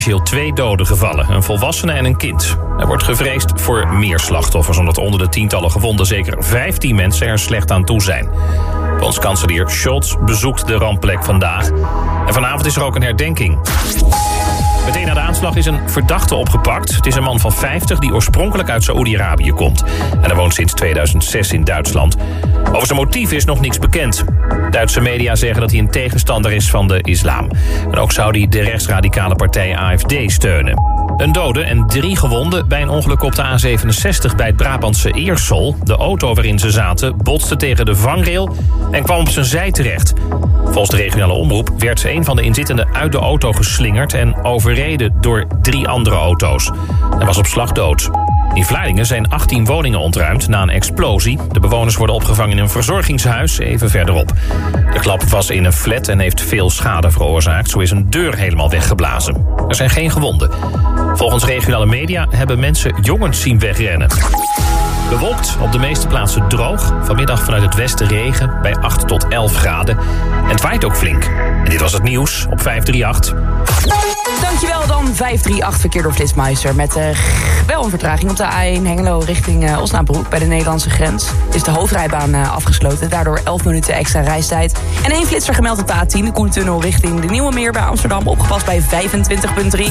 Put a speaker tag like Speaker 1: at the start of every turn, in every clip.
Speaker 1: 2 doden gevallen, een volwassene en een kind. Er wordt gevreesd voor meer slachtoffers, omdat onder de tientallen gewonden zeker 15 mensen er slecht aan toe zijn. Bondskanselier Scholz bezoekt de rampplek vandaag. En vanavond is er ook een herdenking. Meteen na de aanslag is een verdachte opgepakt. Het is een man van 50 die oorspronkelijk uit Saoedi-Arabië komt. En hij woont sinds 2006 in Duitsland. Over zijn motief is nog niks bekend. Duitse media zeggen dat hij een tegenstander is van de islam. En ook zou hij de rechtsradicale partij AfD steunen. Een dode en 3 gewonden bij een ongeluk op de A67 bij het Brabantse Eersel. De auto waarin ze zaten botste tegen de vangrail en kwam op zijn zij terecht. Volgens de regionale omroep werd een van de inzittenden uit de auto geslingerd en overreden door 3 andere auto's. Hij was op slag dood. In Vlaardingen zijn 18 woningen ontruimd na een explosie. De bewoners worden opgevangen in een verzorgingshuis even verderop. De klap was in een flat en heeft veel schade veroorzaakt. Zo is een deur helemaal weggeblazen. Er zijn geen gewonden. Volgens regionale media hebben mensen jongens zien wegrennen. Bewolkt, op de meeste plaatsen droog. Vanmiddag vanuit het westen regen bij 8 tot 11 graden. En het waait ook flink. En dit was het nieuws op 538.
Speaker 2: Dankjewel dan, 538 verkeer door Flitsmeister. Met wel een vertraging op de A1 Hengelo richting Osnabrück bij de Nederlandse grens. Is de hoofdrijbaan afgesloten, daardoor 11 minuten extra reistijd. En 1 flitser gemeld op de A10, de Koentunnel richting de Nieuwe Meer bij Amsterdam. Opgepast bij 25,3.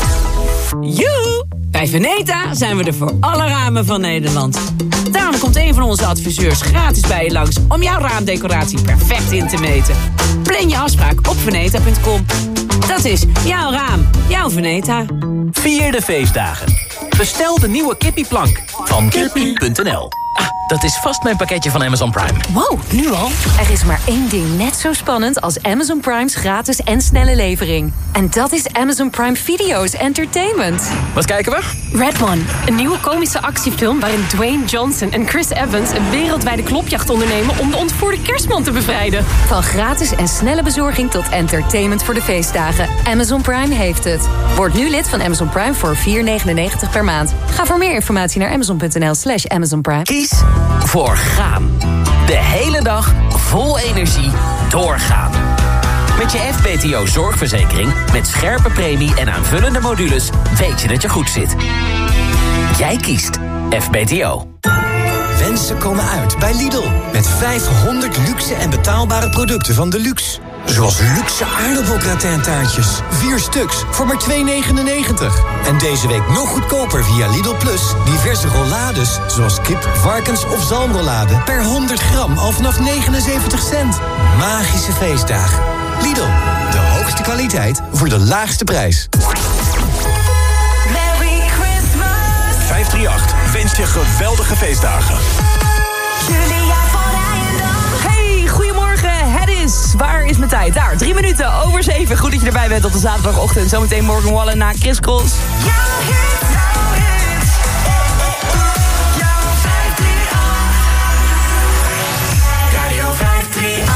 Speaker 3: Joe! Bij Veneta zijn we er voor alle ramen van Nederland. Daarom komt een van onze adviseurs gratis bij je langs om jouw raamdecoratie perfect in te meten. Plan je afspraak op veneta.com. Dat is jouw raam, jouw Veneta.
Speaker 4: Vier de feestdagen. Bestel de nieuwe Kippie-plank van kippie.nl. Dat is vast mijn pakketje van Amazon Prime.
Speaker 5: Wow, nu al? Er is maar 1 ding net zo spannend als Amazon Prime's gratis en snelle levering. En dat is Amazon Prime Video's Entertainment.
Speaker 4: Wat kijken we?
Speaker 6: Red One, een nieuwe komische actiefilm waarin Dwayne Johnson en Chris Evans een wereldwijde klopjacht ondernemen om de ontvoerde kerstman te bevrijden.
Speaker 5: Van gratis en snelle bezorging tot entertainment voor de feestdagen. Amazon Prime heeft het. Word nu lid van Amazon Prime voor $4,99 per maand. Ga voor meer informatie naar amazon.nl/Amazon Prime.
Speaker 4: Kies voor gaan. De hele dag vol energie doorgaan. Met je FBTO zorgverzekering met scherpe premie en aanvullende modules weet je dat je goed zit. Jij kiest FBTO.
Speaker 7: Wensen komen uit bij Lidl. Met 500 luxe en betaalbare producten van Deluxe. Zoals luxe aardappelgratin-taartjes. 4 stuks voor maar $2,99. En deze week nog goedkoper via Lidl Plus. Diverse rollades, zoals kip, varkens of zalmrollade. Per 100 gram al vanaf 79 cent. Magische feestdagen. Lidl, de hoogste kwaliteit voor de laagste prijs.
Speaker 8: Merry Christmas.
Speaker 9: 538 wens je geweldige feestdagen.
Speaker 8: Julia van Rijendam.
Speaker 2: Hey, goedemorgen. Het is, waar is mijn tijd? Daar, 3 minuten over 7. Goed dat je erbij bent op de zaterdagochtend. Zometeen Morgan Wallen na Chris Cross.
Speaker 8: Jouw hit, jouw hit. Jouw 538. Radio 538.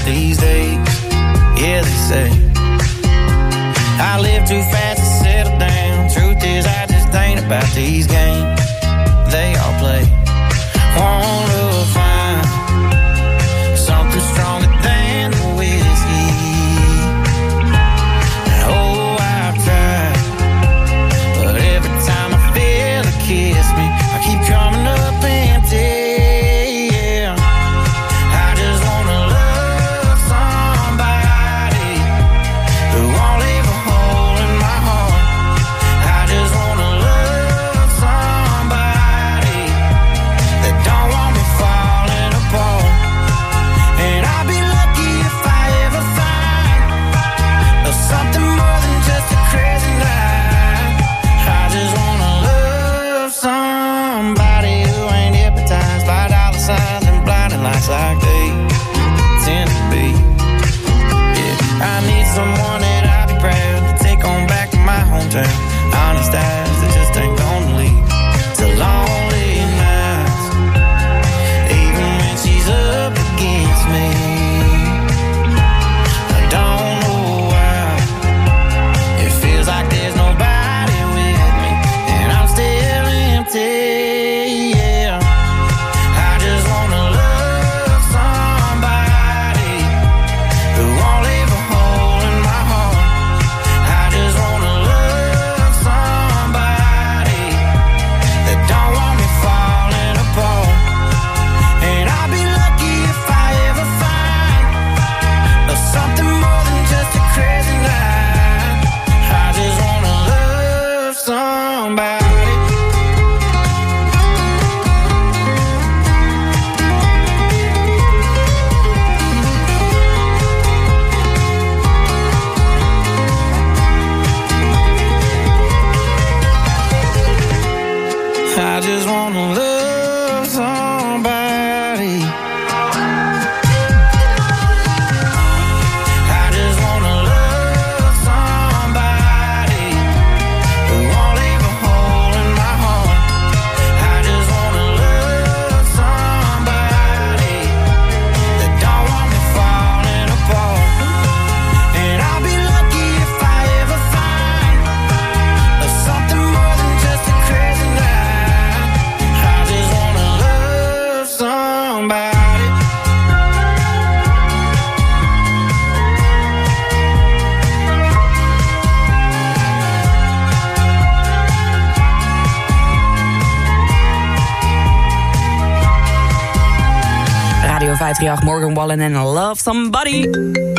Speaker 10: these days. Yeah, they say I live too fast to settle down. Truth is, I just ain't about these games they all play. Wanna find something stronger than the whiskey. Oh, I've tried, but every time I feel it kiss me, I keep coming up empty. Like they tend to be. Yeah, I need someone that I'll be proud to take on back to my hometown. Honest eyes that just ain't gonna leave. It's a lonely night, even when she's up against me. I don't know why it feels like there's nobody with me, and I'm still empty. I just wanna love somebody. I just wanna love somebody who won't leave a hole in my heart. I just wanna love somebody that don't want me falling apart. And I'll be lucky if I ever find something more than just a crazy night.
Speaker 2: Radio 538, Morgan Wallen en Love Somebody.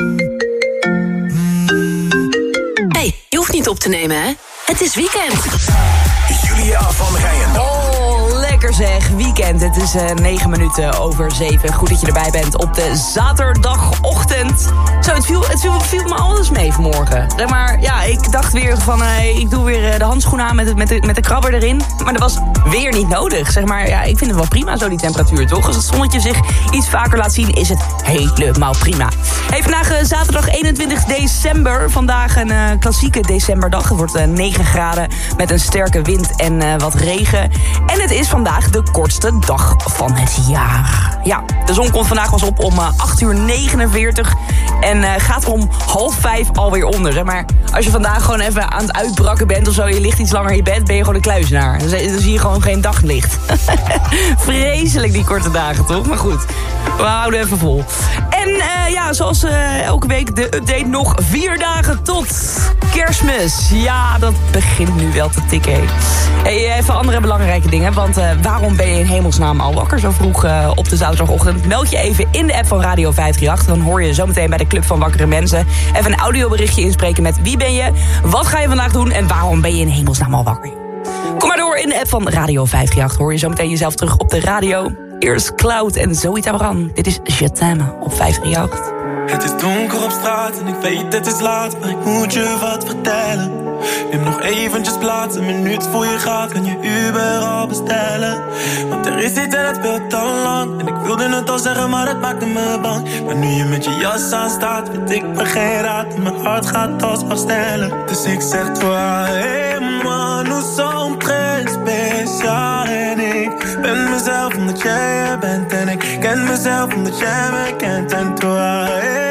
Speaker 3: Hey, je hoeft niet op te nemen, hè? Het is weekend.
Speaker 9: Julia van Rijen.
Speaker 2: Oh, lekker zeg. Weekend. Het is 9 minuten over 7. Goed dat je erbij bent op de zaterdagochtend. Zo, het viel me alles mee vanmorgen. Zeg maar, ja, ik dacht weer van... ik doe weer de handschoenen aan met de krabber erin. Maar dat was weer niet nodig. Zeg maar, ja, ik vind het wel prima zo, die temperatuur, toch? Als het zonnetje zich iets vaker laat zien, is het helemaal prima. Hey, vandaag zaterdag 21 december. Vandaag een klassieke decemberdag. Het wordt 9 graden met een sterke wind en wat regen. En het is vandaag de kortste dag van het jaar. Ja, de zon komt vandaag pas op om 8:49 en gaat om 4:30 alweer onder. Zeg maar, als je vandaag gewoon even aan het uitbrakken bent of zo, je ligt iets langer in je bed, ben je gewoon een kluizenaar. Dan zie je gewoon geen daglicht. Vreselijk die korte dagen, toch? Maar goed, we houden even vol. En ja, zoals elke week de update, nog 4 dagen tot Kerstmis. Ja, dat begint nu wel te tikken. Hey, even andere belangrijke dingen, want waarom ben je in hemelsnaam al wakker zo vroeg op de zaterdagochtend? Meld je even in de app van Radio 538, dan hoor je zometeen bij de Club van Wakkere Mensen even een audioberichtje inspreken met wie ben je, wat ga je vandaag doen en waarom ben je in hemelsnaam al wakker? Kom maar door in de app van Radio 538, hoor je zometeen jezelf terug op de radio. Eerst Cloud en Zoe Tabaran. Dit is Je t'aime op 538.
Speaker 11: Het is donker op straat en ik weet het is laat, maar ik moet je wat vertellen. Neem nog eventjes plaats, een minuut voor je gaat, kan je Uber al bestellen. Want er is iets en het speelt al lang, en ik wilde het al zeggen, maar het maakte me bang. Maar nu je met je jas aan staat, weet ik me geen raad, en mijn hart gaat alsmaar sneller. Dus ik zeg toi, hey man, nous sommes très spécial. En ik ben mezelf omdat jij er bent, en ik ken mezelf omdat jij me kent. En toi, hey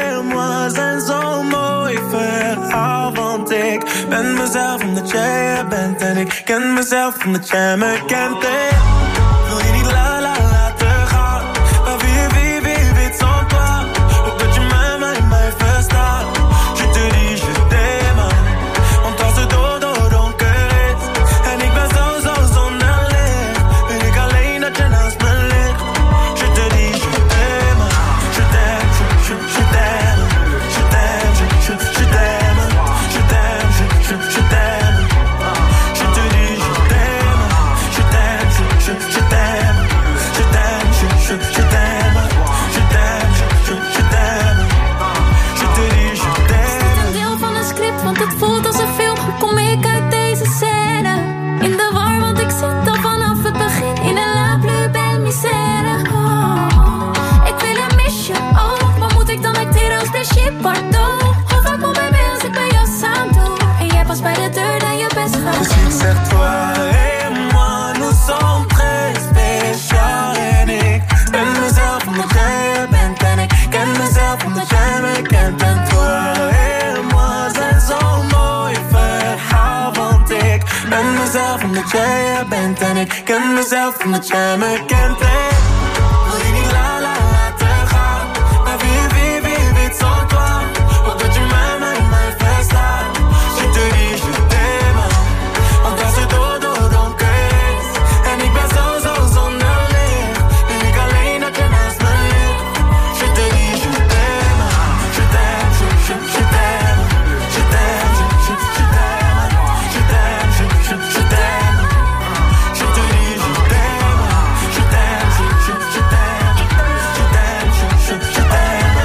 Speaker 11: ben mezelf omdat jij er bent. En ik ken mezelf omdat jij me kent. En wil je niet laten gaan? Maar wie weet sans toi. Hoop dat je mij verstaat. Je te dis, je t'aime. Want als het donker is en ik ben zo zonder licht, weet ik alleen dat je naast me ligt. Je te dis, je t'aime. Je t'aime, je t'aime. Je t'aime, je t'aime. Je t'aime, je t'aime. Je te dis, je t'aime. Je t'aime, je t'aime. Je t'aime, je t'aime. Je t'aime, je t'aime. Je te dis, je t'aime.
Speaker 12: Een deel van een script, want het voelt als een film. Hoe kom ik uit deze scène? In de war, want ik zit al vanaf het begin in een la plus belle misère. Oh, ik wil een misje, oh. Wat moet ik dan acteren als shit, pardon? Hoe vaak kom ik mee als ik bij jou samen doe? En jij pas bij de deur dan je best gaat.
Speaker 11: Dus ik zeg toi et moi, nous sommes très spécial. En ik ben mezelf omdat jij er bent. En ik ken mezelf omdat jij me kent. En toi et moi zijn zo'n mooi verhaal. Want ik ben mezelf omdat jij er bent. En ik ken mezelf omdat jij me kent. En wil je niet laten gaan? Maar wie weet sans toi. Hoop dat je mij verstaat. Je te dis, je t'aime. Want als het donker is en ik ben zo zonder licht, weet ik alleen dat je naast me ligt. Je te dis, je t'aime. Je t'aime, je t'aime. Je t'aime, je t'aime. Je t'aime, je t'aime. Je te dis, je t'aime. Je t'aime, je t'aime. Je t'aime, je t'aime. Je t'aime, je t'aime.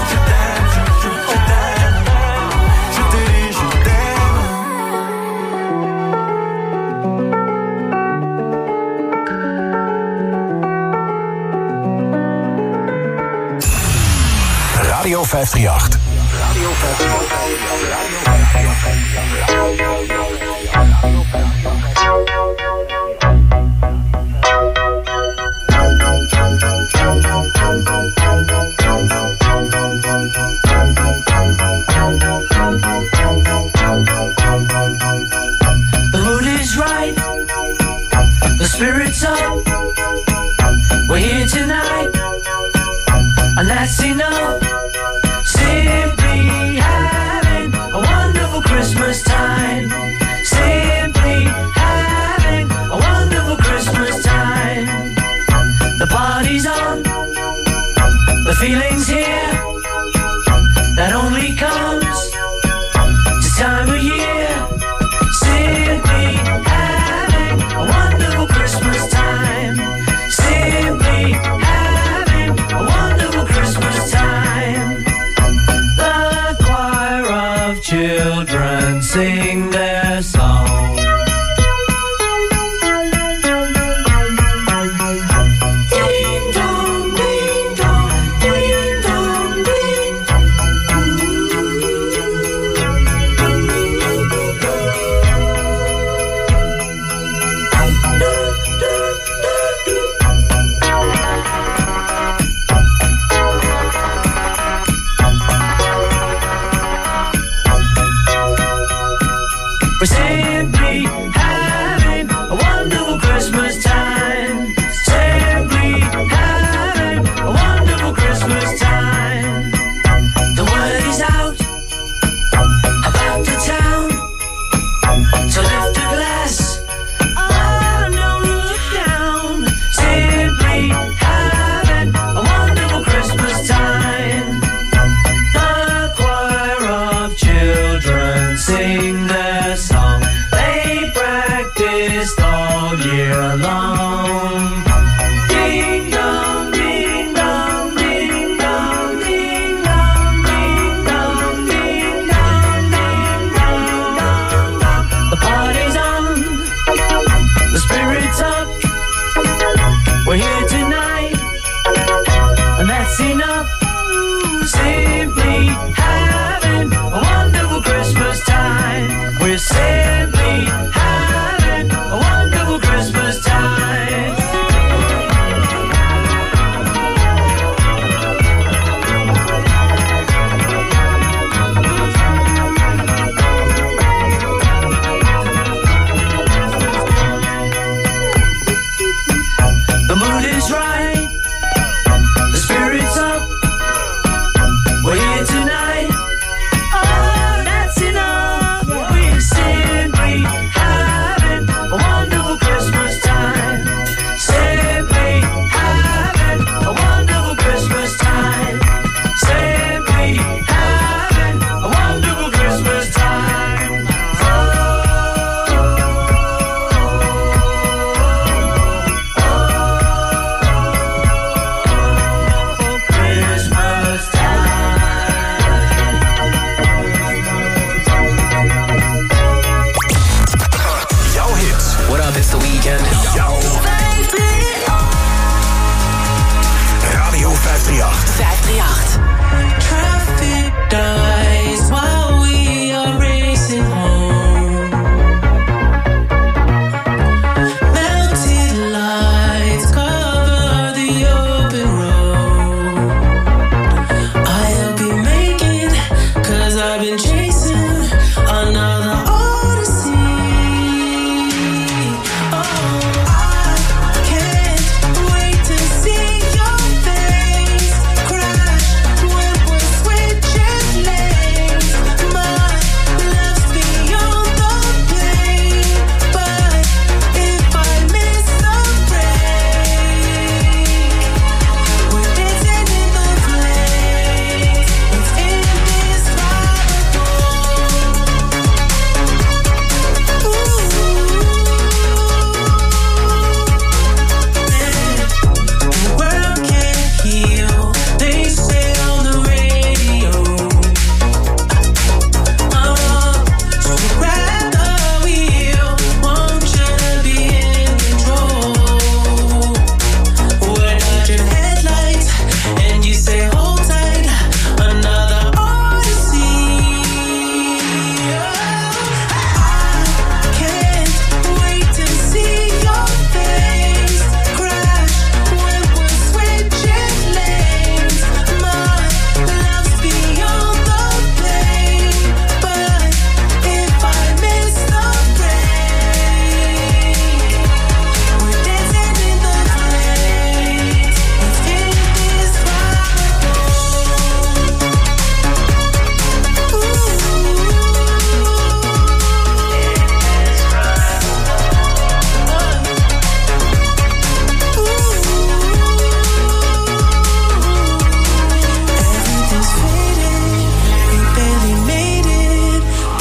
Speaker 11: Je te dis, je t'aime.
Speaker 9: Radio 538.
Speaker 10: The mood is right, the spirit's up. We're here tonight, and that's enough. Simply having a wonderful Christmas time. Simply having a wonderful Christmas time. The party's on, the feeling's here. That only comes this time of year. Simply having a wonderful Christmas time. Simply having a wonderful Christmas time. The choir of children sing their song. Ding dong, ding dong, ding dong, ding. We're simply having a wonderful Christmas time. Simply having a wonderful Christmas time. The word is out about the town, so lift a glass. Oh, don't look down. Simply having a wonderful Christmas time. The choir of children sing their song.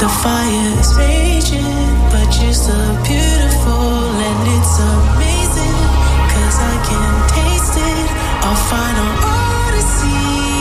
Speaker 11: The fire is raging, but you're so beautiful and it's amazing, 'cause I can taste it, our final odyssey.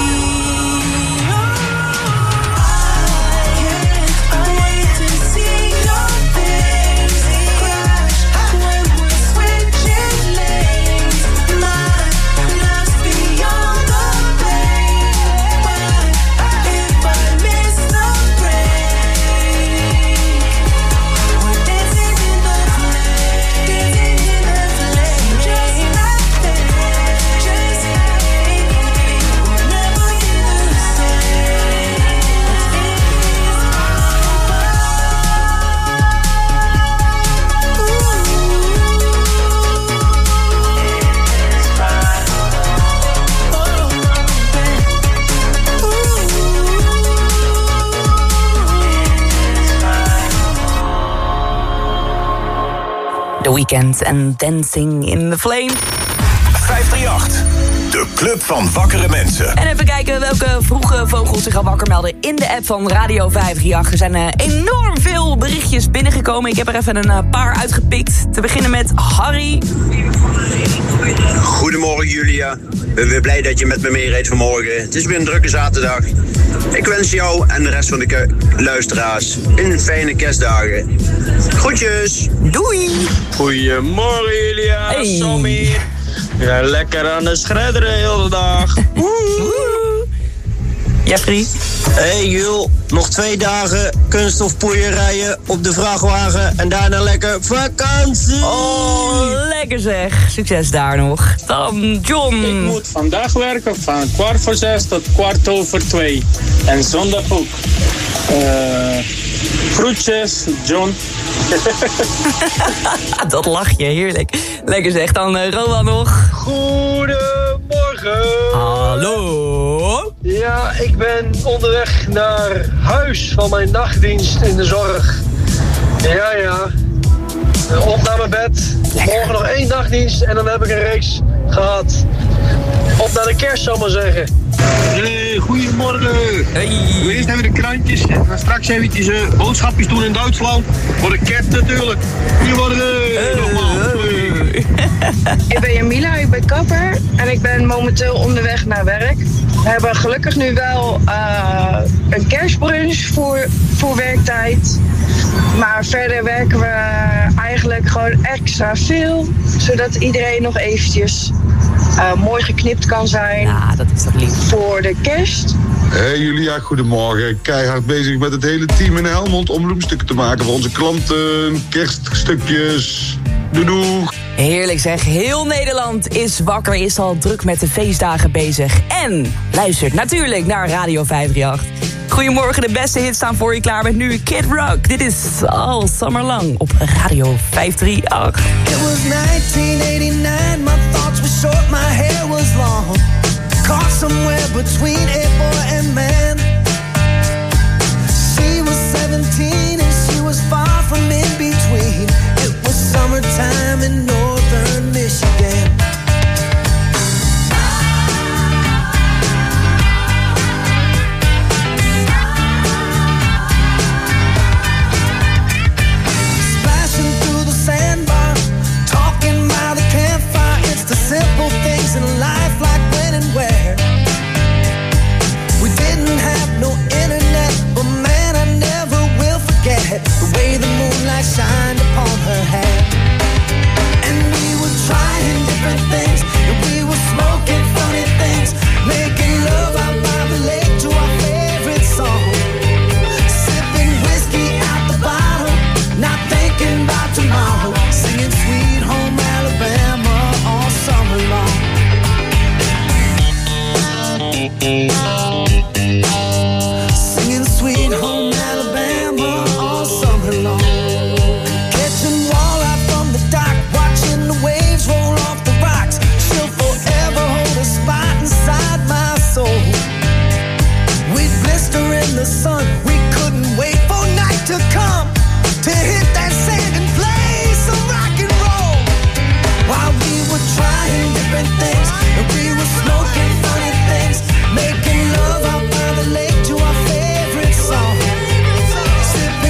Speaker 2: The Weeknd en Dancing in the Flame.
Speaker 9: 538, de club van wakkere mensen.
Speaker 2: En even kijken welke vroege vogels zich al wakker melden in de app van Radio 538. Er zijn enorm veel berichtjes binnengekomen. Ik heb er even een paar uitgepikt. Te beginnen met Harry.
Speaker 13: Goedemorgen Julia. Ik ben weer blij dat je met me meereed vanmorgen. Het is weer een drukke zaterdag. Ik wens jou en de rest van de luisteraars een fijne kerstdagen. Groetjes.
Speaker 2: Doei.
Speaker 14: Goedemorgen Julia.
Speaker 2: Hey.
Speaker 14: Samir. Ja, lekker aan de schredderen heel de dag.
Speaker 2: Jeffrey.
Speaker 14: Hey Jul, nog 2 dagen kunststofpoeierijen op de vrachtwagen en daarna lekker vakantie.
Speaker 2: Oh, lekker zeg. Succes daar nog. Dan John.
Speaker 15: Ik moet vandaag werken van 5:15 tot 2:15. En zondag ook. Groetjes, John.
Speaker 2: Dat lachje, heerlijk. Lekker zeg. Dan Rowan nog.
Speaker 16: Goedemorgen.
Speaker 2: Hallo.
Speaker 16: Ja, ik ben onderweg naar huis van mijn nachtdienst in de zorg. Ja. Op naar mijn bed. Morgen nog 1 nachtdienst en dan heb ik een reeks gehad. Op naar de kerst, zal ik maar zeggen.
Speaker 17: Hey, goedemorgen. Hey. Eerst hebben we de krantjes. En straks eventjes boodschapjes doen in Duitsland. Voor de kerst natuurlijk. Goedemorgen.
Speaker 18: Ik ben Jamila, ik ben kapper. En ik ben momenteel onderweg naar werk. We hebben gelukkig nu wel een kerstbrunch voor werktijd. Maar verder werken we eigenlijk gewoon extra veel. Zodat iedereen nog eventjes mooi geknipt kan zijn.
Speaker 2: Ja, dat is toch lief.
Speaker 18: Voor de kerst.
Speaker 19: Hey Julia, goedemorgen. Keihard bezig met het hele team in Helmond om bloemstukken te maken voor onze klanten. Kerststukjes. Doei.
Speaker 2: Heerlijk zeg. Heel Nederland is wakker, is al druk met de feestdagen bezig. En luistert natuurlijk naar Radio 538. Goedemorgen, de beste hits staan voor je klaar met nu Kid Rock. Dit is All Summer Long op Radio 538.
Speaker 8: It was 1989, my thoughts were short, my hair was long. Caught somewhere between a boy and man. She was 17 and she was far from in between. It was summertime in northern Michigan. Splashing through the sandbar, talking by the campfire. It's the simple things in life, like when and where. We didn't have no internet, but man, I never will forget the way the moonlight shined upon her hair. And we were trying different things, and we were smoking funny things, making love out by the lake to our favorite song. Sipping whiskey out the bottle, not thinking about tomorrow. Singing Sweet Home Alabama all summer long. Singing Sweet Home Alabama all summer long. Catching walleye from the dock, watching the waves roll off the rocks. She'll forever hold a spot inside my soul. We'd blister in the sun, we couldn't wait for night to come to hit that sand and play some rock and roll. While we were trying different things, and we were smoking funny things, making love out by the lake to our favorite song.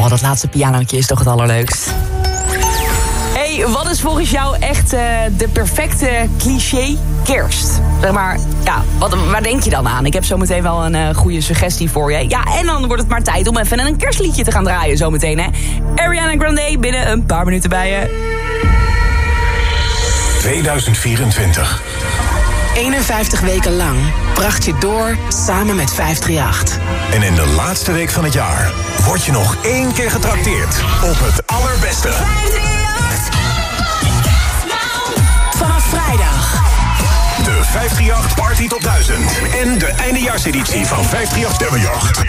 Speaker 2: Oh, dat laatste pianootje is toch het allerleukst. Hey, wat is volgens jou echt de perfecte cliché kerst? Zeg maar, ja, waar denk je dan aan? Ik heb zometeen wel een goede suggestie voor je. Ja, en dan wordt het maar tijd om even een kerstliedje te gaan draaien zometeen, hè. Ariana Grande binnen een paar minuten bij je.
Speaker 9: 2024.
Speaker 20: 51 weken lang bracht je door samen met 538.
Speaker 9: En in de laatste week van het jaar word je nog 1 keer getrakteerd op het allerbeste.
Speaker 20: Vanaf vrijdag.
Speaker 9: De 538 Party Top 1000 en de eindejaarseditie van 538 Sterrenjacht.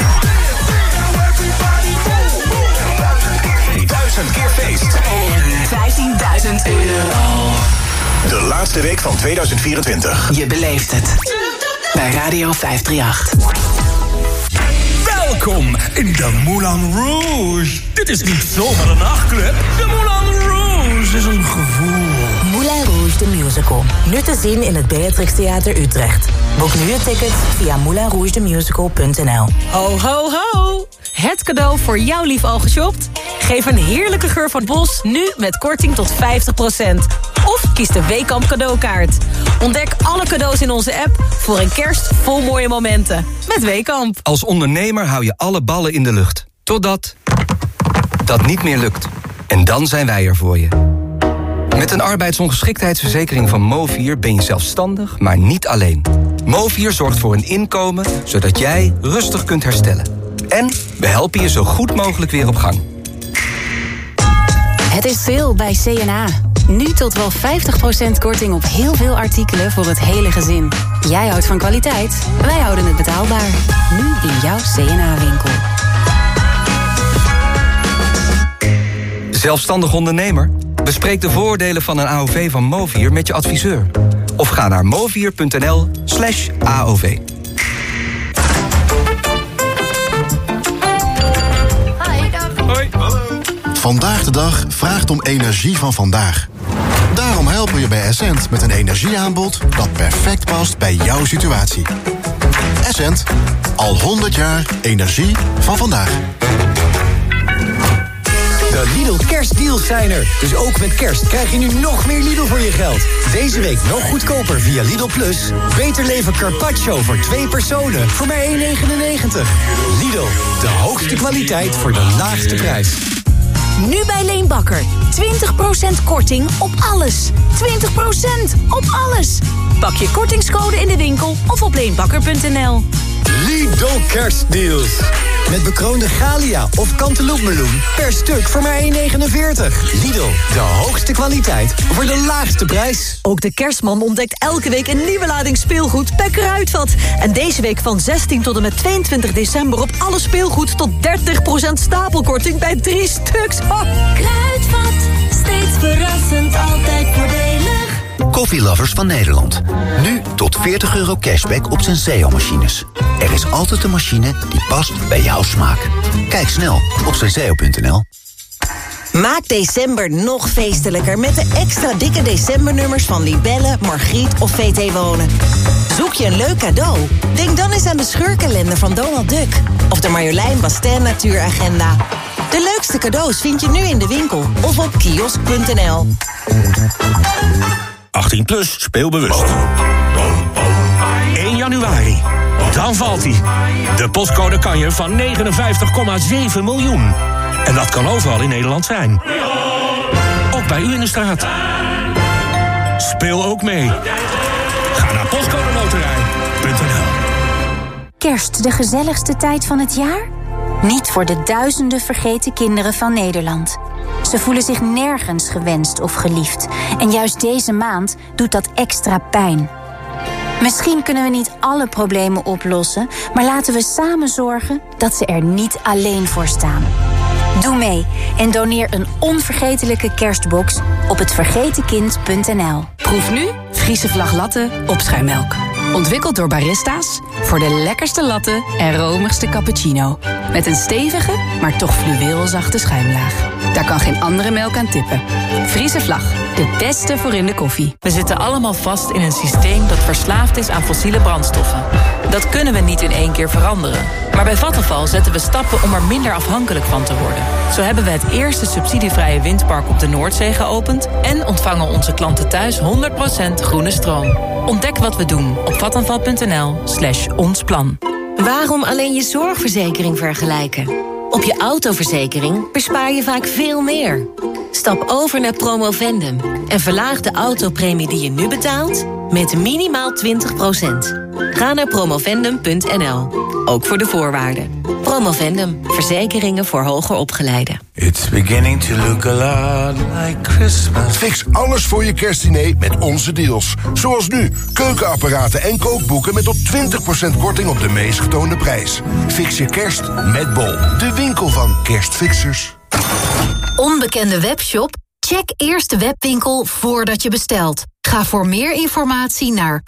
Speaker 9: 1000 keer feest.
Speaker 20: En €15.000.
Speaker 9: De laatste week van 2024.
Speaker 20: Je beleeft het. Bij Radio 538.
Speaker 21: Welkom in de Moulin Rouge. Dit is niet zomaar een nachtclub. De Moulin Rouge is een gevoel.
Speaker 22: Moulin Rouge the Musical. Nu te zien in het Beatrix Theater Utrecht. Boek nu je ticket via moulinrougethemusical.nl.
Speaker 23: Ho, ho, ho! Het cadeau voor jouw lief al geshopt? Geef een heerlijke geur van Bos nu met korting tot 50%. Of kies de Weekamp cadeaukaart. Ontdek alle cadeaus in onze app voor een kerst vol mooie momenten. Met Weekamp.
Speaker 24: Als ondernemer hou je alle ballen in de lucht. Totdat dat niet meer lukt. En dan zijn wij er voor je. Met een arbeidsongeschiktheidsverzekering van Movier ben je zelfstandig, maar niet alleen. Movier zorgt voor een inkomen, zodat jij rustig kunt herstellen. En we helpen je zo goed mogelijk weer op gang.
Speaker 25: Het is sale bij C&A. Nu tot wel 50% korting op heel veel artikelen voor het hele gezin. Jij houdt van kwaliteit, wij houden het betaalbaar. Nu in jouw C&A-winkel.
Speaker 24: Zelfstandig ondernemer? Bespreek de voordelen van een AOV van Movier met je adviseur. Of ga naar movier.nl/AOV.
Speaker 26: Hoi. Vandaag de dag vraagt om energie van vandaag. Daarom helpen we je bij Essent met een energieaanbod dat perfect past bij jouw situatie. Essent, al 100 jaar energie van vandaag.
Speaker 27: De Lidl kerstdeals zijn er. Dus ook met kerst krijg je nu nog meer Lidl voor je geld. Deze week nog goedkoper via Lidl Plus. Beter leven carpaccio voor 2 personen voor maar €1,99. Lidl, de hoogste kwaliteit voor de laagste prijs.
Speaker 28: Nu bij Leenbakker. 20% korting op alles. 20% op alles. Pak je kortingscode in de winkel of op leenbakker.nl.
Speaker 27: Lidl kerstdeals. Met bekroonde Galia of Cantaloupe-meloen per stuk voor maar €1,49. Lidl, de hoogste kwaliteit voor de laagste prijs.
Speaker 29: Ook de kerstman ontdekt elke week een nieuwe lading speelgoed bij Kruidvat. En deze week van 16 tot en met 22 december op alle speelgoed tot 30% stapelkorting bij 3 stuks. Oh.
Speaker 12: Kruidvat, steeds verrassend, altijd voordelig.
Speaker 30: Koffielovers van Nederland. Nu tot €40 cashback op Senseo-machines. Er is altijd een machine die past bij jouw smaak. Kijk snel op senseo.nl.
Speaker 22: Maak december nog feestelijker met de extra dikke decembernummers van Libelle, Margriet of VT Wonen. Zoek je een leuk cadeau? Denk dan eens aan de scheurkalender van Donald Duck. Of de Marjolein Bastin natuuragenda. De leukste cadeaus vind je nu in de winkel of op kiosk.nl.
Speaker 31: 18 plus, speelbewust. 1 januari. Dan valt hij. De postcode kanjer van 59,7 miljoen. En dat kan overal in Nederland zijn. Ook bij u in de straat. Speel ook mee. Ga naar postcodeloterij.nl.
Speaker 25: Kerst, de gezelligste tijd van het jaar? Niet voor de duizenden vergeten kinderen van Nederland. Ze voelen zich nergens gewenst of geliefd. En juist deze maand doet dat extra pijn. Misschien kunnen we niet alle problemen oplossen, maar laten we samen zorgen dat ze er niet alleen voor staan. Doe mee en doneer een onvergetelijke kerstbox op hetvergetenkind.nl.
Speaker 2: Proef nu Friese Vlag Latte op schuimmelk. Ontwikkeld door barista's voor de lekkerste latte en romigste cappuccino. Met een stevige, maar toch fluweelzachte schuimlaag. Daar kan geen andere melk aan tippen. Friese Vlag, de beste voor in de koffie.
Speaker 32: We zitten allemaal vast in een systeem dat verslaafd is aan fossiele brandstoffen. Dat kunnen we niet in één keer veranderen.
Speaker 23: Maar bij Vattenfall zetten we stappen om er minder afhankelijk van te worden. Zo hebben we het eerste subsidievrije windpark op de Noordzee geopend en ontvangen onze klanten thuis 100% groene stroom. Ontdek wat we doen op vattenfall.nl/onsplan.
Speaker 1: Waarom alleen je zorgverzekering vergelijken? Op je autoverzekering bespaar je vaak veel meer. Stap over naar Promovendum en verlaag de autopremie die je nu betaalt met minimaal 20%. Ga naar promovendum.nl, ook voor de voorwaarden. Promovendum, verzekeringen voor hoger opgeleiden.
Speaker 3: It's beginning to look a lot like Christmas.
Speaker 4: Fix alles voor je kerstdiner met onze deals. Zoals nu, keukenapparaten en kookboeken met tot 20% korting op de meest getoonde prijs. Fix je kerst met Bol, de winkel van kerstfixers.
Speaker 28: Onbekende webshop? Check eerst de webwinkel voordat je bestelt. Ga voor meer informatie naar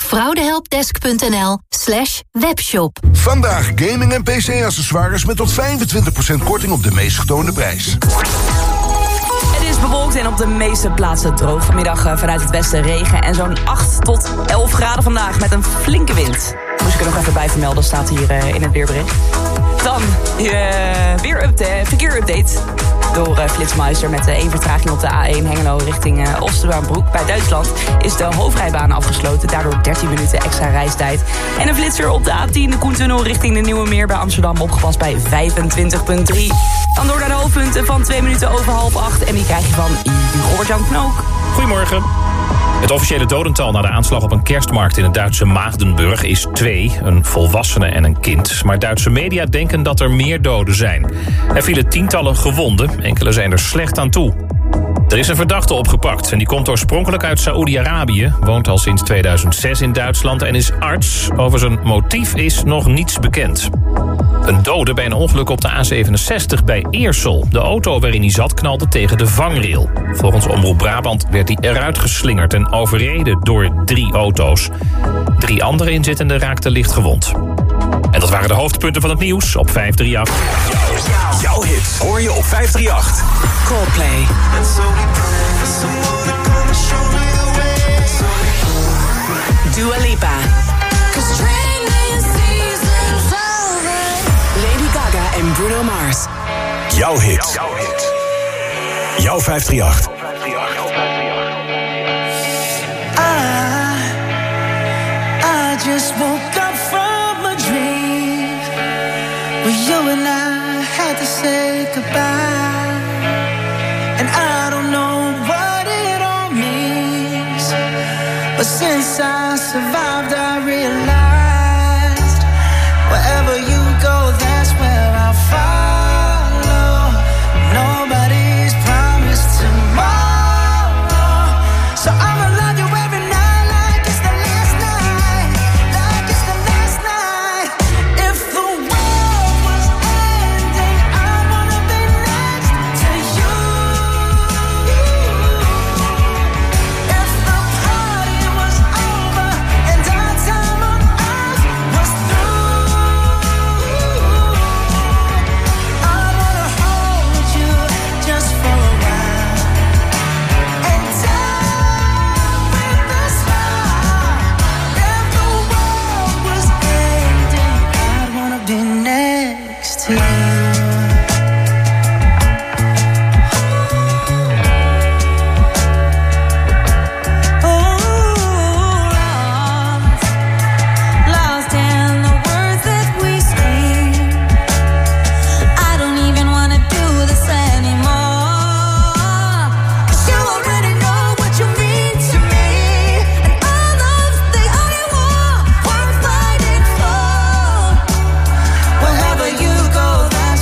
Speaker 28: fraudehelpdesk.nl/webshop.
Speaker 4: Vandaag gaming- en PC-accessoires met tot 25% korting op de meest getoonde prijs.
Speaker 2: Het is bewolkt en op de meeste plaatsen droog. Vanmiddag vanuit het westen regen en zo'n 8 tot 11 graden vandaag met een flinke wind. Moest ik er nog even bij vermelden, staat hier in het weerbericht. Dan verkeerupdate door Flitsmeister met 1 vertraging op de A1 Hengelo richting Oosterbaanbroek. Bij Duitsland is de hoofdrijbaan afgesloten, daardoor 13 minuten extra reistijd. En een flitser op de A10 de Koentunnel richting de Nieuwe Meer bij Amsterdam opgepast bij 25,3. Dan door naar de hoofdpunten van 2 minuten over 7:30 en die krijg je van Robert-Jan Knook.
Speaker 5: Goedemorgen. Het officiële dodental na de aanslag op een kerstmarkt in het Duitse Maagdenburg is 2, een volwassene en een kind. Maar Duitse media denken dat er meer doden zijn. Er vielen tientallen gewonden, enkele zijn er slecht aan toe. Er is een verdachte opgepakt en die komt oorspronkelijk uit Saoedi-Arabië, woont al sinds 2006 in Duitsland en is arts. Over zijn motief is nog niets bekend. Een dode bij een ongeluk op de A67 bij Eersel. De auto waarin hij zat knalde tegen de vangrail. Volgens Omroep Brabant werd hij eruit geslingerd en overreden door 3 auto's. 3 andere inzittenden raakten licht gewond. En dat waren de hoofdpunten van het nieuws op 538.
Speaker 9: Jouw hits hoor je op 538.
Speaker 23: Coldplay. Dua Lipa. Lady Gaga en Bruno Mars.
Speaker 9: Jouw hit. Jouw 538.
Speaker 8: I just woke up from a dream where you and I had to say goodbye, and I don't know what it all means, but since I survived I realized wherever you go that's where I'll follow. Nobody's promised tomorrow, so I'ma love you every night like it's the last night, like it's the last night. If the world was ending, I wanna be next to you. If the party was over and our time on earth was through, I wanna hold you just for a while and die with a smile. If the world was ending, I'd wanna be next to you. Lost in the words that we speak. I don't even wanna do this anymore, 'cause you already know what you mean to me, and all of the only war worth fighting for. Wherever you go, that's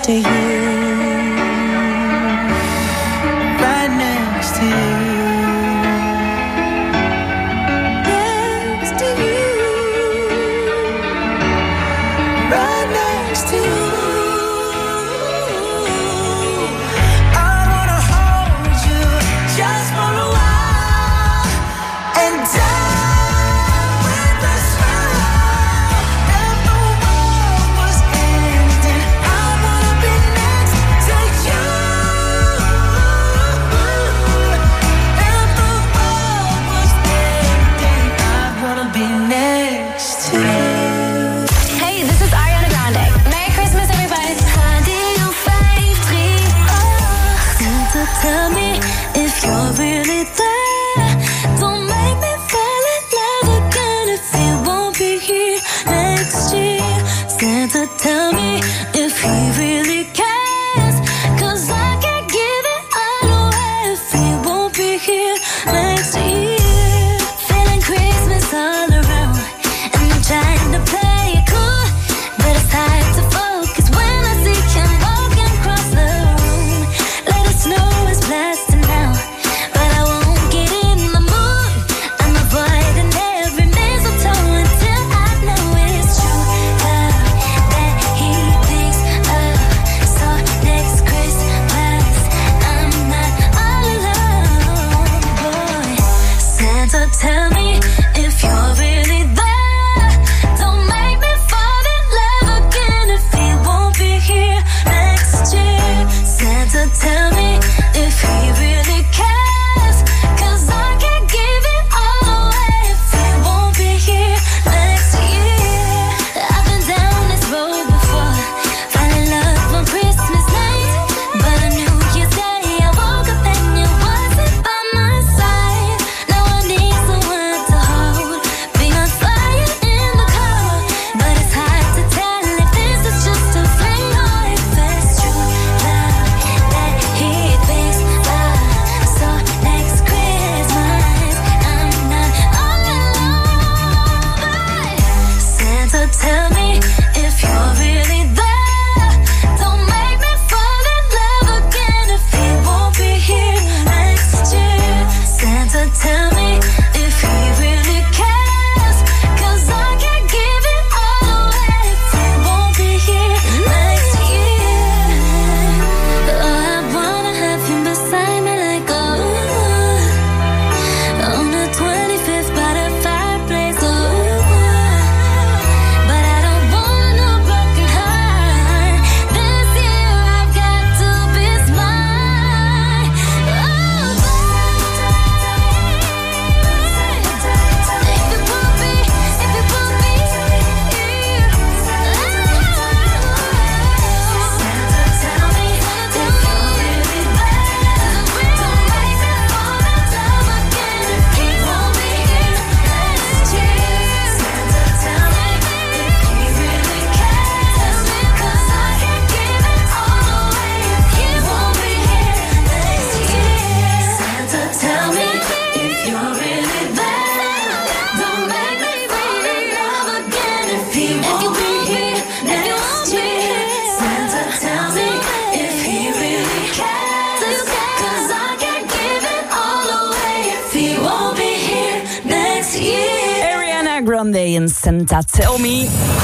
Speaker 8: to you. Right next to you. Next to you. Right next to you. I wanna hold you just for a while and die. Tell me if you're really there. Don't make me fall in love again if you won't be here next year. Santa, tell me if he really cares. 'Cause I can't give it all away if he won't be here next year. Feeling Christmas all around, and I'm trying to play it cool, but it's hard to focus when I see him walking across the room. Let us know. Blasting now, but I won't get in the mood. I'm avoiding every mistletoe until I know it's true. That he thinks of. So next Christmas, I'm not all alone, boy. Santa, tell me if you're really there. Don't make me fall in love again if he won't be here next year. Santa, tell me if he really cares, 'cause I can't give it all away if he won't be here next year. I've been down this road before, fell in love on Christmas night, but on New Year's Day I woke up and you wasn't by my side. Now I need someone to hold, be on fire in the cold, but it's hard to tell if this is just a fling or if it's true love that he thinks. So next Christmas, I'm not all alone. Santa, tell me if you're really there. Don't make me fall in love again if he won't be here next year. Santa, tell me if he really cares, 'cause I can't give it all away if he won't be here next year. Oh, I wanna have him beside me like on the 25th by the fireplace, but I don't want no broken heart. This year I've got to be smart. If you put me here, Santa, tell me if you're really there. Don't make me fall in love again if he won't be here next year. Santa, tell me if he really cares, 'cause I can't give it all away if he won't be here next year. Santa, tell me if you're really there. Don't make me fall in love again if he won't be here next year. Santa, tell me if he really cares, 'cause I can't give it all away if he won't be here next year.
Speaker 2: Ariana Grande en Santa, tell me.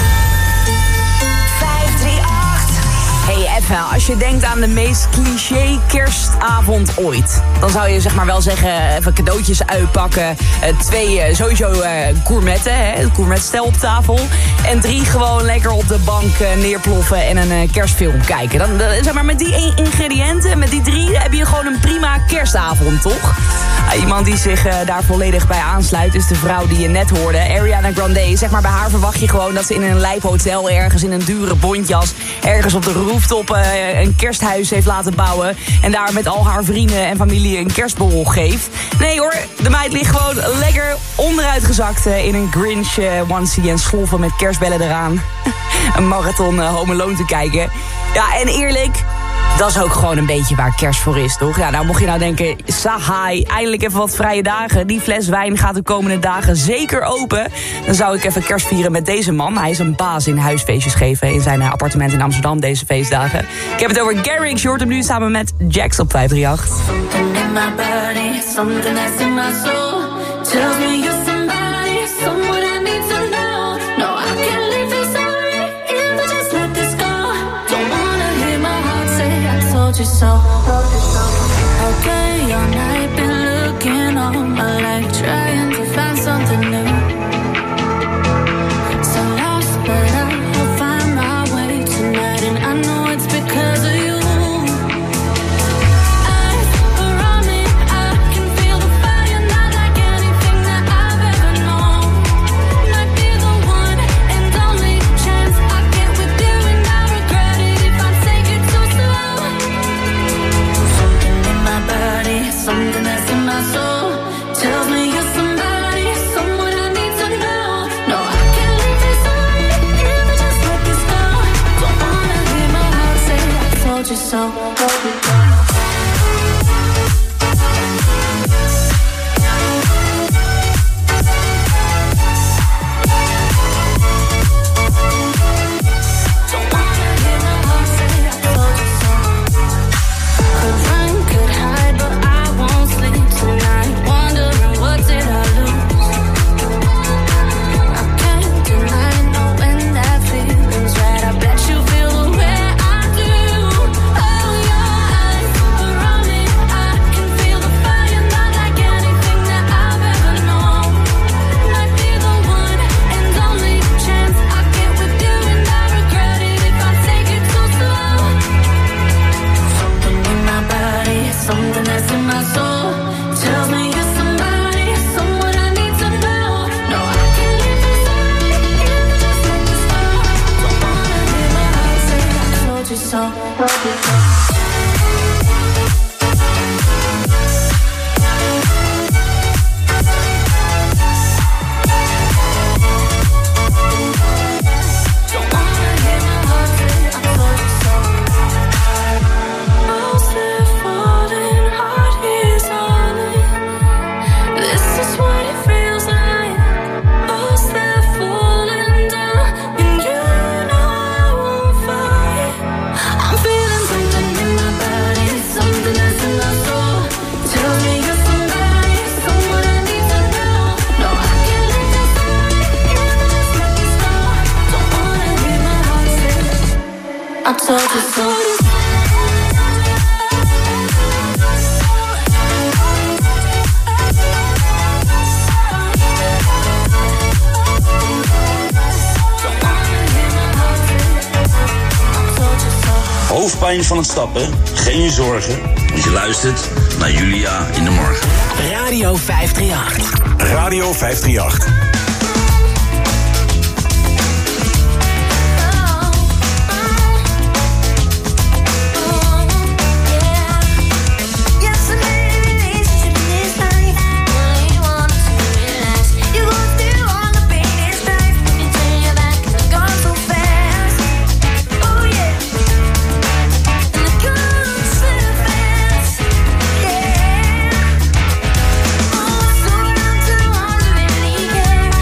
Speaker 2: 538. Hey, even, als je denkt aan de meest cliché kerstavond ooit, dan zou je zeg maar wel zeggen, even cadeautjes uitpakken. 2 sowieso gourmetten, het gourmetstel op tafel. En 3 gewoon lekker op de bank neerploffen en een kerstfilm kijken. Dan, zeg maar, met die ingrediënten, met die 3, heb je gewoon een prima kerstavond, toch? Iemand die zich daar volledig bij aansluit is de vrouw die je net hoorde, Ariana Grande. Zeg maar, bij haar verwacht je gewoon dat ze in een lijp hotel ergens in een dure bontjas, ergens op de rooftop een kersthuis heeft laten bouwen en daar met al haar vrienden en familie een kerstborrel geeft. Nee hoor, de meid ligt gewoon lekker onderuitgezakt in een Grinch onesie en sloffen met kerstbellen eraan. Een marathon Home Alone te kijken. Ja, en eerlijk, Dat is ook gewoon een beetje waar kerst voor is, toch? Ja, nou mocht je nou denken, sahai, eindelijk even wat vrije dagen. Die fles wijn gaat de komende dagen zeker open. Dan zou ik even kerst vieren met deze man. Hij is een baas in huisfeestjes geven in zijn appartement in Amsterdam deze feestdagen. Ik heb het over Garrix. Je hoort hem nu samen met Jax op 538.
Speaker 12: Something in my body, something that's in my soul. Tells me you're somebody, someone I need to know. No, I can't live this sorry if I just let this go. Don't wanna hear my heart say I told you so. Okay, all night been looking all my life, trying to find something new. So lost, but I'll find my way tonight, and I know it's because of you. Something that's in my soul tells me you're somebody, someone I need to know. No, I can't live this sorry if I just let this go. Don't wanna hear my heart say I told you so.
Speaker 6: Hoofdpijn van het stappen? Geen zorgen, want je luistert naar Julia in de morgen.
Speaker 20: Radio 538.
Speaker 9: Radio 538.
Speaker 12: Yeah.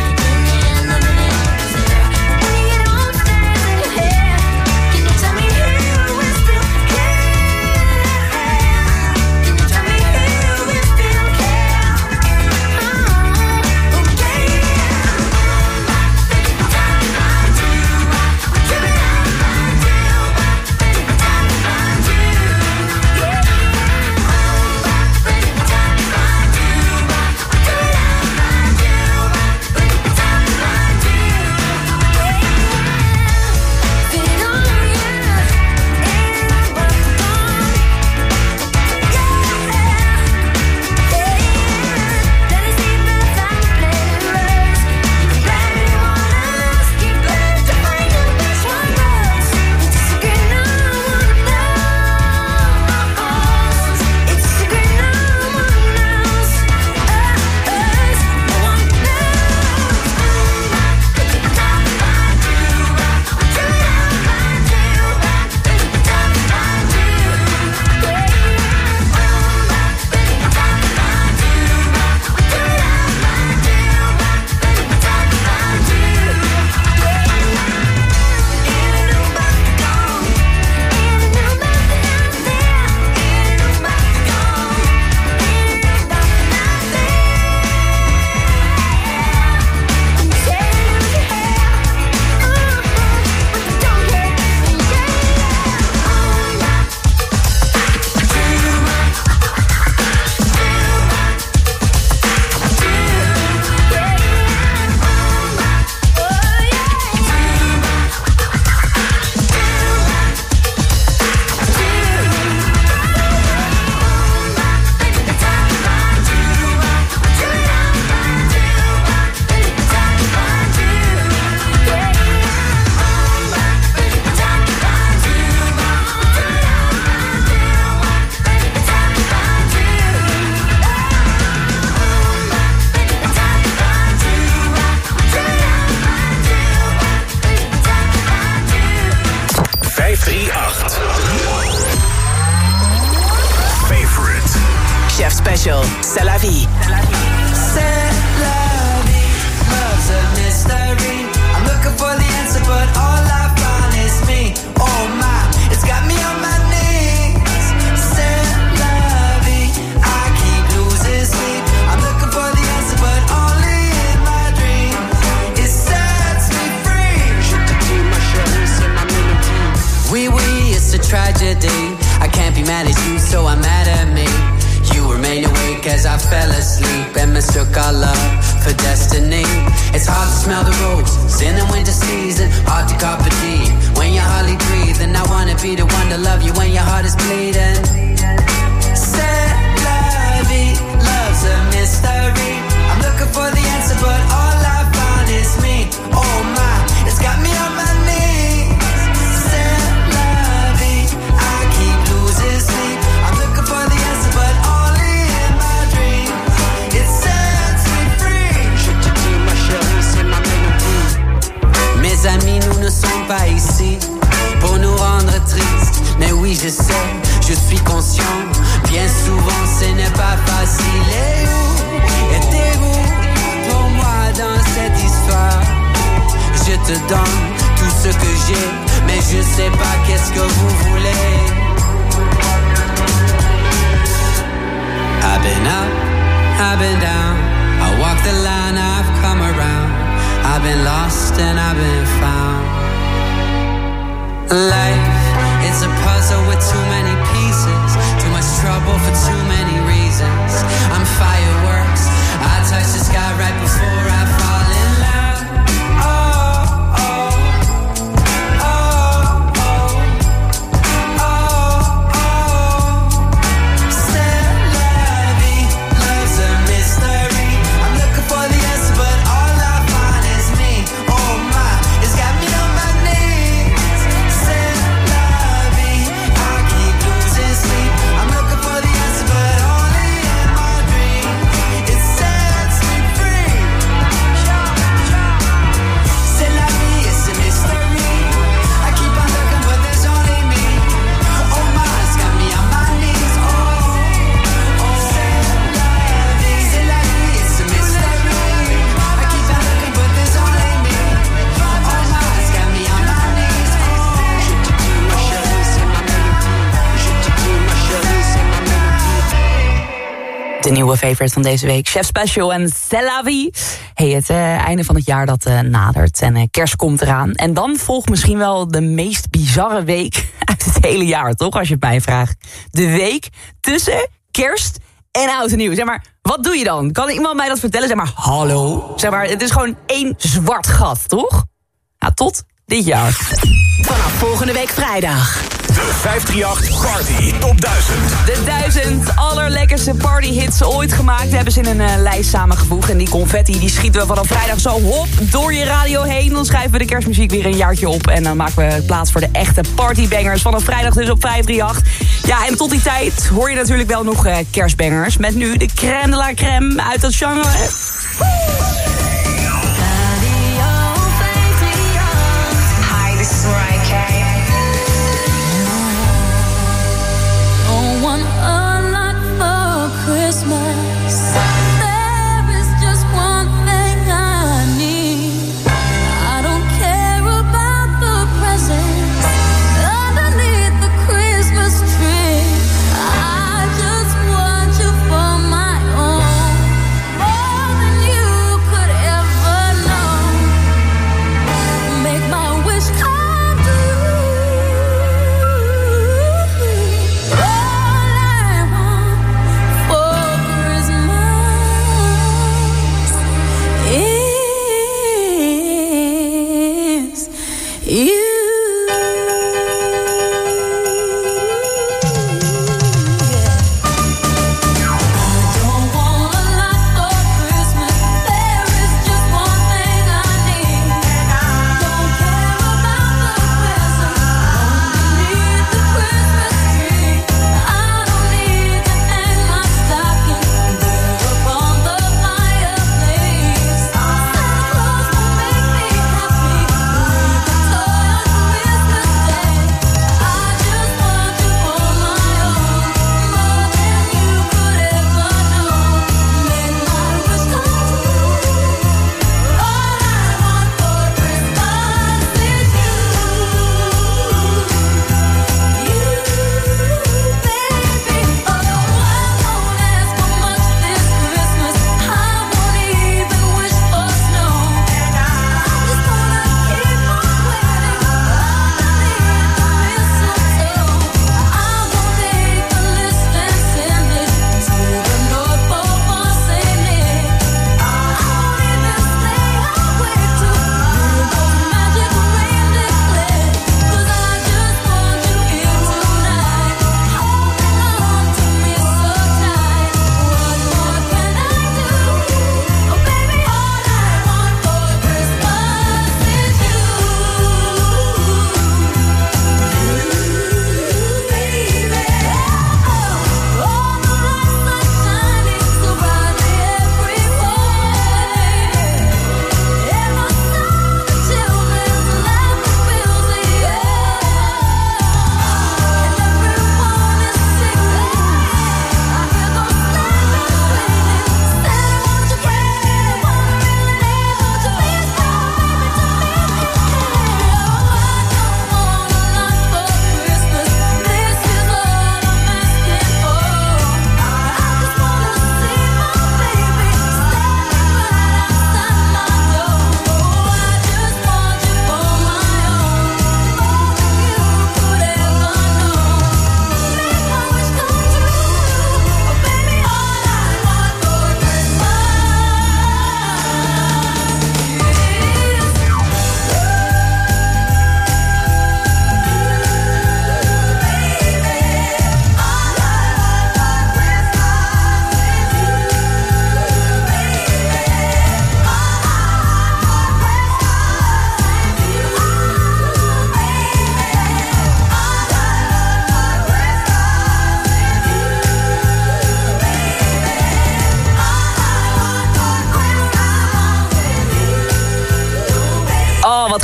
Speaker 9: 538. Favorite.
Speaker 20: Chef Special, C'est la vie.
Speaker 8: C'est la vie, love's a mystery. I'm looking for the answer, but all I find is me. Oh my, it's got me on my knees. C'est la vie, I keep losing sleep. I'm looking for the answer, but only in my dreams. It sets me free. Oui, it's a tragedy. I can't be mad at you, so I'm mad at me. You remain awake as I fell asleep and mistook our love for destiny. It's hard to smell the roses in the winter season, hard to carpe diem when you're hardly breathing. I wanna be the one to love you when your heart is bleeding. C'est la vie, love's a mystery. I'm looking for the answer, but all I find is me. Oh my, it's got me on my knees. C'est la vie, I keep losing sleep. I'm looking for the answer, but only in my dreams. It sets me free. Je te dis, ma chérie, c'est ma mélodie. Mes amis, nous ne sommes pas ici pour nous rendre tristes. Mais oui, je sais, je suis conscient. Bien souvent, ce n'est pas facile. Et où étiez-vous pour moi dans cette histoire? Je te donne tout ce que j'ai, mais je sais pas qu'est-ce que vous voulez. I've been up, I've been down. I walk the line, I've come around. I've been lost and I've been found. Life, it's a puzzle with too many pieces. Too much trouble for too many reasons. I'm fireworks, I touch the sky right before I fall in love. Oh, oh, oh, oh, oh, oh. C'est la vie, love's a mystery. I'm looking for the answer, but all I find is me. Oh my, it's got me on my knees. C'est la vie, I keep losing sleep. I'm looking for the answer, but only in my dreams. It sets me free. C'est la vie, it's a mystery. I keep on looking, but there's only me. Oh my, it's got me on my knees. Oh, oh. C'est la vie, it's a mystery. I keep on looking, but there's only me. Oh my, it's got me on my knees. Je te dis, ma chérie, c'est ma mélodie. Je te dis, ma chérie, c'est ma mélodie.
Speaker 2: De nieuwe favorite van deze week, Chef Special en C'est la vie. Hey, het einde van het jaar dat nadert en kerst komt eraan. En dan volgt misschien wel de meest bizarre week uit het hele jaar, toch? Als je het mij vraagt. De week tussen kerst en oud en nieuw. Zeg maar, wat doe je dan? Kan iemand mij dat vertellen? Zeg maar, hallo? Zeg maar, het is gewoon één zwart gat, toch? Nou, tot dit jaar.
Speaker 20: Vanaf volgende week vrijdag.
Speaker 9: De 538 Party Top 1000.
Speaker 2: De 1000 allerlekkerste partyhits ooit gemaakt hebben ze in een lijst samengevoegd. En die confetti die schieten we vanaf vrijdag zo hop door je radio heen. Dan schrijven we de kerstmuziek weer een jaartje op. En dan maken we plaats voor de echte partybangers. Vanaf vrijdag dus op 538. Ja, en tot die tijd hoor je natuurlijk wel nog kerstbangers. Met nu de crème de la crème uit dat genre.
Speaker 12: Hi, this is Mariah Carey.
Speaker 28: Don't want a lot for Christmas. There is just one thing I need. I don't care about the presents underneath the Christmas tree. I just want you for my own, more than you could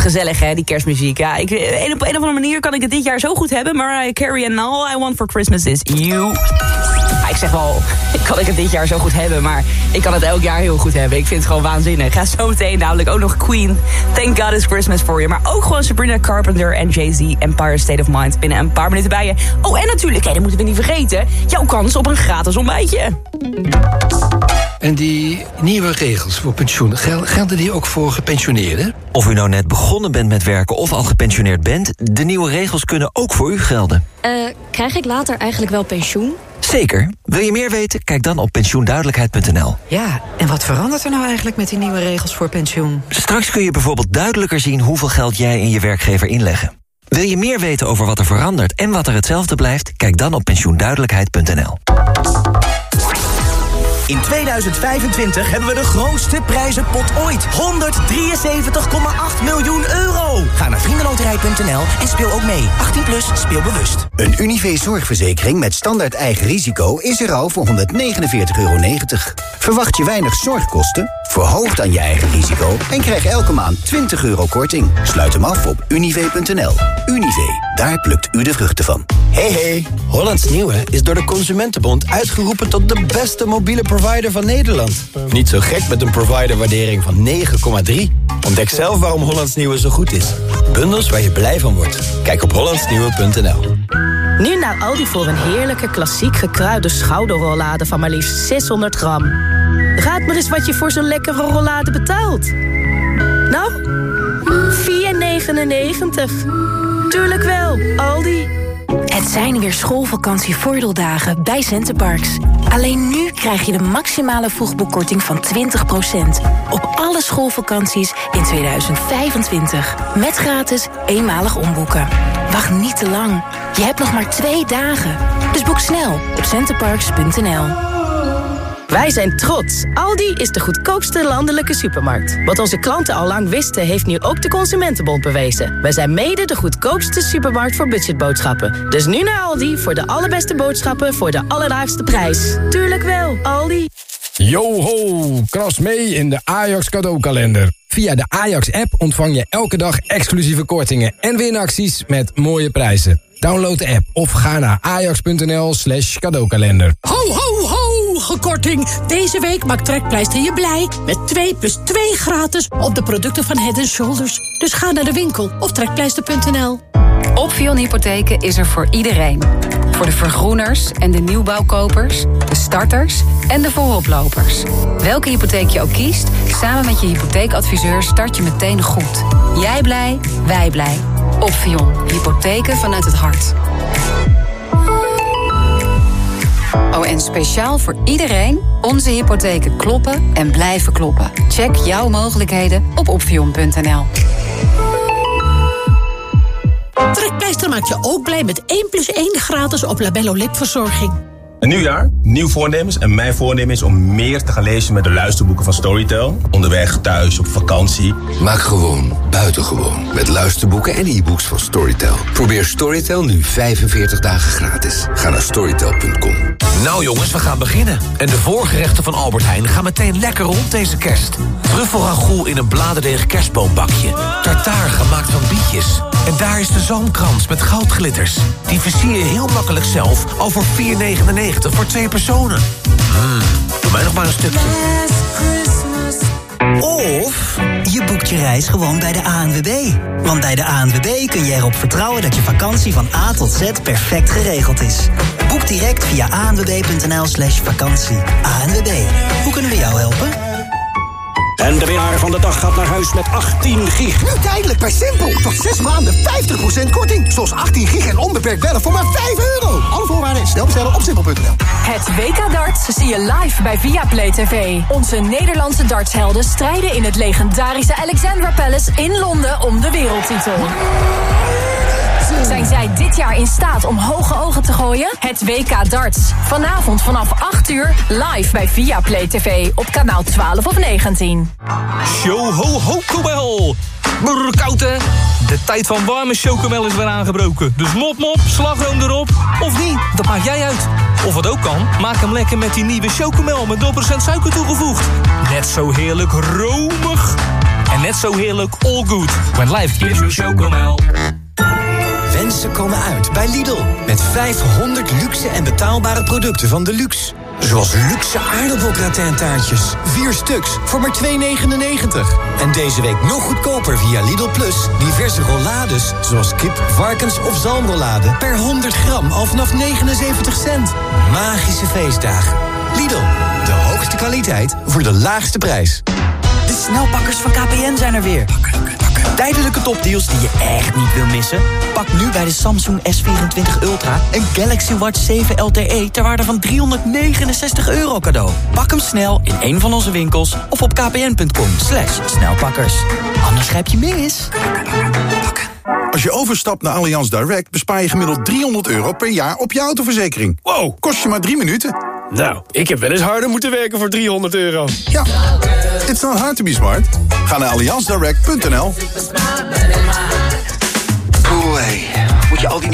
Speaker 2: gezellig hè, die kerstmuziek. Ja, op een of andere manier kan ik het dit jaar zo goed hebben. Mariah Carey en All I Want for Christmas is You. Ja, ik zeg wel, kan ik het dit jaar zo goed hebben, maar ik kan het elk jaar heel goed hebben. Ik vind het gewoon waanzinnig. Ga zo meteen namelijk ook nog Queen, Thank God It's Christmas for You. Maar ook gewoon Sabrina Carpenter en Jay-Z, Empire State of Mind. Binnen een paar minuten bij je. Oh, en natuurlijk, dat moeten we niet vergeten, jouw kans op een gratis ontbijtje.
Speaker 7: En die nieuwe regels voor pensioen, gelden die ook voor gepensioneerden?
Speaker 10: Of u nou net begonnen bent met werken of al gepensioneerd bent, de nieuwe regels kunnen ook voor u gelden.
Speaker 11: Krijg ik later eigenlijk wel pensioen?
Speaker 10: Zeker. Wil je meer weten? Kijk dan op pensioenduidelijkheid.nl.
Speaker 13: Ja, en wat verandert er nou eigenlijk met die nieuwe regels voor pensioen?
Speaker 10: Straks kun je bijvoorbeeld duidelijker zien hoeveel geld jij en je werkgever inleggen. Wil je meer weten over wat er verandert en wat er hetzelfde blijft? Kijk dan op pensioenduidelijkheid.nl.
Speaker 14: In 2025 hebben we de grootste prijzenpot ooit. 173,8 miljoen euro. Ga naar vriendenloterij.nl en speel ook mee. 18 plus, speel bewust.
Speaker 30: Een Univé zorgverzekering met standaard eigen risico is er al voor €149,90. Verwacht je weinig zorgkosten? Verhoog dan je eigen risico en krijg elke maand €20 korting. Sluit hem af op univé.nl. Univé, daar plukt u de vruchten van.
Speaker 27: Hey, Hollands Nieuwe is door de Consumentenbond uitgeroepen tot de beste mobiele provider van Nederland. Niet zo gek met een providerwaardering van 9,3. Ontdek zelf waarom Hollands Nieuwe zo goed is. Bundels waar je blij van wordt. Kijk op hollandsnieuwe.nl.
Speaker 28: Nu naar Aldi voor een heerlijke klassiek gekruide schouderrollade van maar liefst 600 gram. Raad maar eens wat je voor zo'n lekkere rollade betaalt. Nou, €4,99. Tuurlijk wel, Aldi.
Speaker 25: Het zijn weer schoolvakantievoordeeldagen bij Centerparks. Alleen nu krijg je de maximale vroegboekkorting van 20% op alle schoolvakanties in 2025. Met gratis eenmalig omboeken. Wacht niet te lang. Je hebt nog maar 2 dagen. Dus boek snel op centerparks.nl.
Speaker 28: Wij zijn trots. Aldi is de goedkoopste landelijke supermarkt. Wat onze klanten al lang wisten, heeft nu ook de Consumentenbond bewezen. Wij zijn mede de goedkoopste supermarkt voor budgetboodschappen. Dus nu naar Aldi voor de allerbeste boodschappen voor de allerlaagste prijs. Tuurlijk wel, Aldi.
Speaker 15: Yo ho, kras mee in de Ajax cadeaukalender. Via de Ajax-app ontvang je elke dag exclusieve kortingen en winacties met mooie prijzen. Download de app of ga naar ajax.nl/cadeaukalender.
Speaker 16: Ho, ho, ho! Korting. Deze week maakt Trekpleister je blij met 2 + 2 gratis op de producten van Head & Shoulders. Dus ga naar de winkel of trekpleister.nl.
Speaker 17: Opvion Hypotheken is er voor iedereen. Voor de vergroeners en de nieuwbouwkopers, de starters en de vooroplopers. Welke hypotheek je ook kiest, samen met je hypotheekadviseur start je meteen goed. Jij blij, wij blij. Opvion. Hypotheken vanuit het hart. Oh, en speciaal voor iedereen, onze hypotheken kloppen en blijven kloppen. Check jouw mogelijkheden op opvion.nl.
Speaker 16: Trekpleister maakt je ook blij met 1 + 1 gratis op Labello lipverzorging.
Speaker 18: Een nieuw jaar, nieuw voornemens. En mijn voornemen is om meer te gaan lezen met de luisterboeken van Storytel. Onderweg, thuis, op vakantie.
Speaker 19: Maak gewoon buitengewoon met luisterboeken en e-books van Storytel. Probeer Storytel nu 45 dagen gratis. Ga naar storytel.com.
Speaker 21: Nou jongens, we gaan beginnen. En de voorgerechten van Albert Heijn gaan meteen lekker rond deze kerst. Truffelragout in een bladerdeeg kerstboombakje. Tartaar gemaakt van bietjes. En daar is de zalmkrans met goudglitters. Die versier je heel makkelijk zelf al voor €4,99 voor 2 personen. Doe mij nog maar een stukje.
Speaker 32: Of je boekt je reis gewoon bij de ANWB. Want bij de ANWB kun je erop vertrouwen dat je vakantie van A tot Z perfect geregeld is. Boek direct via anwb.nl/vakantie. ANWB, hoe kunnen we jou helpen?
Speaker 9: En de winnaar van de dag gaat naar huis met 18 gig.
Speaker 26: Nu tijdelijk bij Simpel. Tot 6 maanden 50% korting. Zoals 18 gig en onbeperkt bellen voor maar €5. Alle voorwaarden en snel bestellen op simpel.nl.
Speaker 28: Het WK Darts zie je live bij Viaplay TV. Onze Nederlandse dartshelden strijden in het legendarische Alexandra Palace in Londen om de wereldtitel. Zijn zij dit jaar in staat om hoge ogen te gooien? Het WK Darts. Vanavond vanaf 8 uur live bij Viaplay TV op kanaal 12 of 19.
Speaker 33: Show ho ho Chocomel. Brrr, koud hè? De tijd van warme chocomel is weer aangebroken. Dus mop mop, slagroom erop. Of niet, dat maakt jij uit. Of wat ook kan, maak hem lekker met die nieuwe chocomel met 0% suiker toegevoegd. Net zo heerlijk romig. En net zo heerlijk all good. When life gives you chocomel.
Speaker 27: Wensen komen uit bij Lidl. Met 500 luxe en betaalbare producten van Deluxe. Zoals luxe aardappelgratin-taartjes. 4 stuks voor maar €2,99. En deze week nog goedkoper via Lidl Plus. Diverse rollades, zoals kip, varkens of zalmrollade. Per 100 gram al vanaf 79 cent. Magische feestdagen. Lidl, de hoogste kwaliteit voor de laagste prijs.
Speaker 14: De snelpakkers van KPN zijn er weer. Tijdelijke topdeals die je echt niet wil missen? Pak nu bij de Samsung S24 Ultra een Galaxy Watch 7 LTE ter waarde van €369 cadeau. Pak hem snel in een van onze winkels of op kpn.com/snelpakkers. Anders grijp je mis.
Speaker 1: Als je overstapt naar Allianz Direct bespaar je gemiddeld €300 per jaar op je autoverzekering. Wow, kost je maar 3 minuten.
Speaker 3: Nou, ik heb wel eens harder moeten werken voor €300.
Speaker 1: Ja, it's not hard to be smart. Ga naar allianzdirect.nl.
Speaker 4: Moet je al die